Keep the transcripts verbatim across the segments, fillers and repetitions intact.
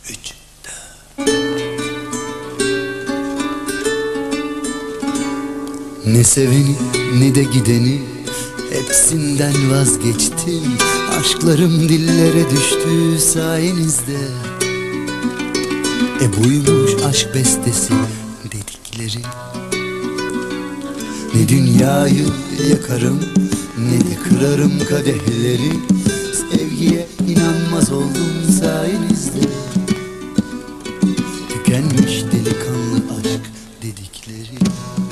üç, Ne seveni ne de gideni, hepsinden vazgeçtim. Aşklarım dillere düştü sayenizde. E buymuş aşk bestesi dedikleri. Ne dünyayı yakarım ne de kırarım kadehleri. Sevgiye inanmaz oldum sayenizde. Tükenmiş delikanlı aşk dedikleri.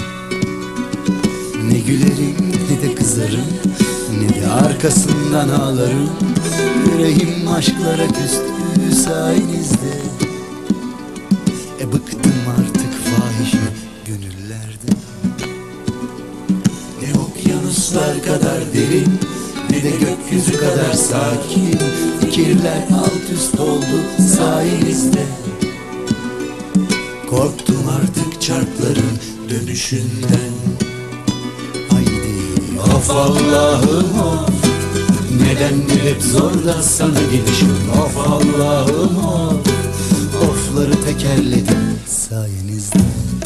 Ne gülerim ne de kızarım, ne de arkasından ağlarım. Yüreğim aşklara küstü sayenizde. E bıktım artık fahişe gönüllerden. Ne okyanuslar kadar derin, ne de gökyüzü kadar sakin. Fikirler alt üst oldu sayenizde. Korktum artık çarkların dönüşünden. Of Allah'ım of, nedendir hep zor da sana gidişim. Of Allah'ım of, ofları tekerledim sayenizde.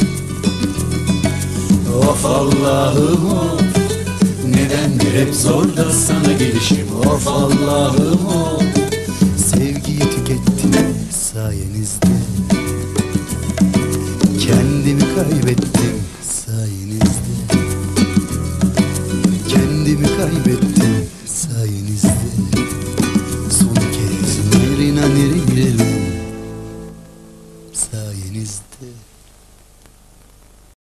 Of Allah'ım of, nedendir hep zor da sana gelişim. Of Allah'ım of, sevgiyi tükettim sayenizde. Kendimi kaybettim sayenizde. Kendimi kaybettim sayenizde. Son kez nirina nirina